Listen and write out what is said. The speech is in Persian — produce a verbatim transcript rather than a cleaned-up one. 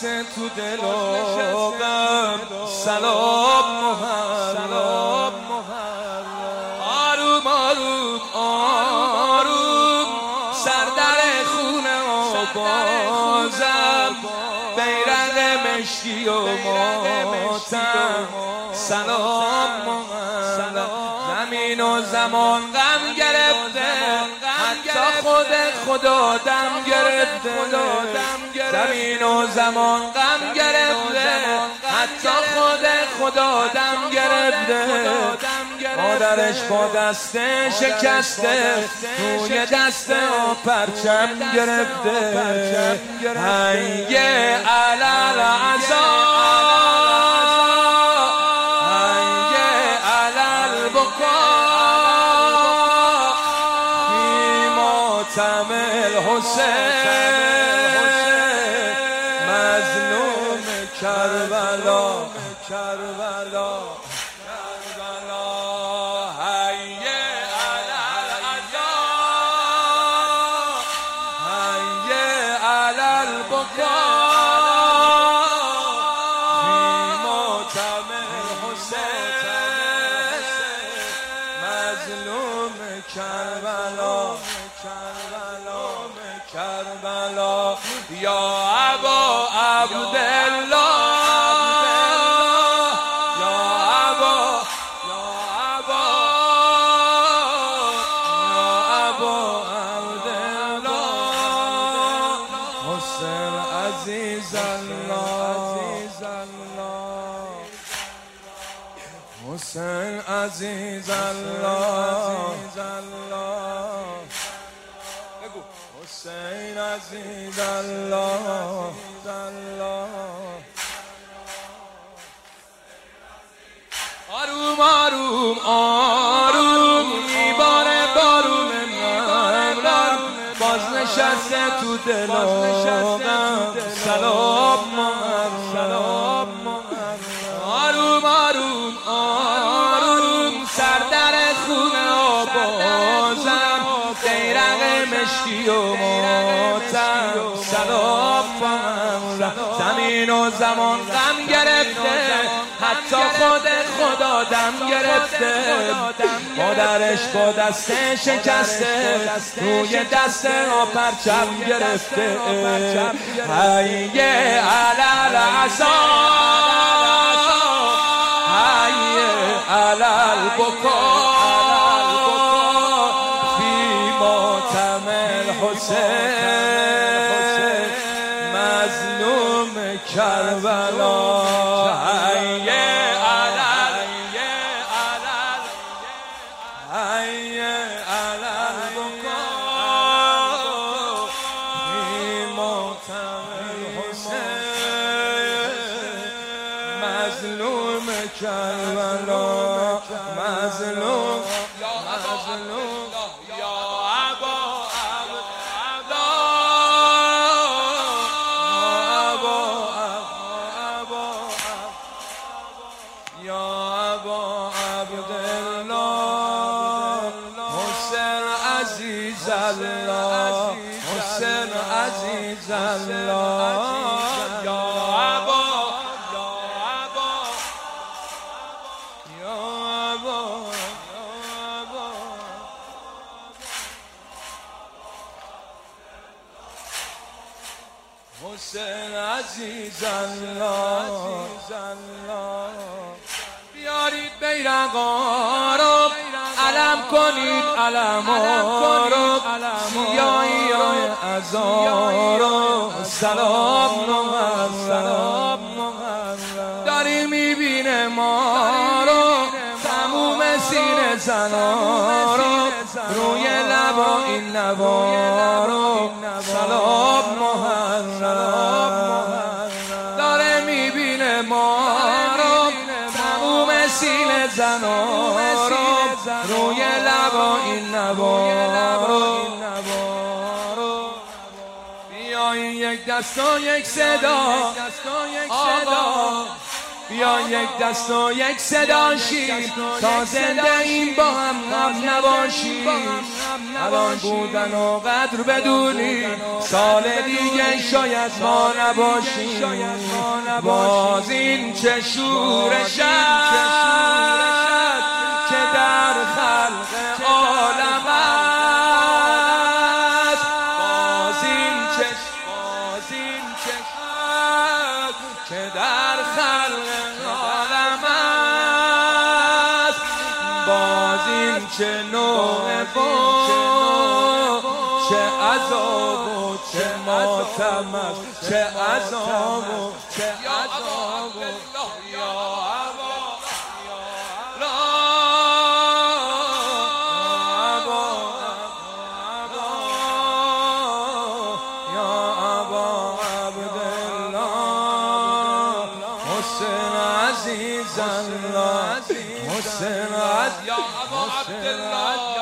نشسته تو دل و غم سلام محرم آروم آروم آروم سر در خونه و بازم بیرق مشکی و ماتم سلام محرم زمین و زمان غم گرفته حتی خود خدا دم گرفته زمین و زمان غم گرفته حتی خود خدا دم گرفته مادرش با دسته شکسته روی دسته و پرچم گرفته هنگه علل عزا هنگه علل بکا فی ماتم الحسین مظلوم کربلا کربلا مظلوم کربلا کربلا کربلا یا ابا عبدالله یا ابا یا ابا یا ابا عبدالله حسین عزیز الله حسین عزیز الله حسین عزیز الله آروم آروم آروم میباره بارون من باز نشسته تو دلم سلام سلام آروم آروم آروم سر در خونه و بازم بیرق مشکی و ماتم سلام زمین و زمان غم گرفته حتی خود خدا دم گرفته مادرش با دسته شکسته روی دسته و پرچم گرفته هیه علل عزا علل بکا فی ماتم الحسین مظلوم کربلا هیه علل هیه علل بکا فی ماتم الحسین مظلوم کربلا مظلوم مظلوم یا ابا عبدالله یا ابا عبدالله حسین عزیز الله حسین عزیز الله یا ابا حسین عزیز الله بیارید بیرقا رو علم کنید علما رو سیاهی های عزا رو سلام محرم داری میبینه ما رو تموم سینه زنا رو روی لبا این نوا رو سلام محرم داره میبینه ما رو تموم سینه زنا رو روی لبا این نوا رو بیاین یک دست و یک صدا آقا بیا یک دست و یک صدا شیم تا زنده این با هم نباشیم الان بودن و قدر بدونی سال دیگه شاید ما نباشیم. باز این چه شورش است که در خلق عالم است. باز این چه باز این چه که در خلق عالم است. باز این چه نوع چه عذاب و چه ماتم است، چه عذاب و چه عذاب یا ابا یا ابا عبدالله حسین عزیز الله حسین عزیز یا ابا عبدالله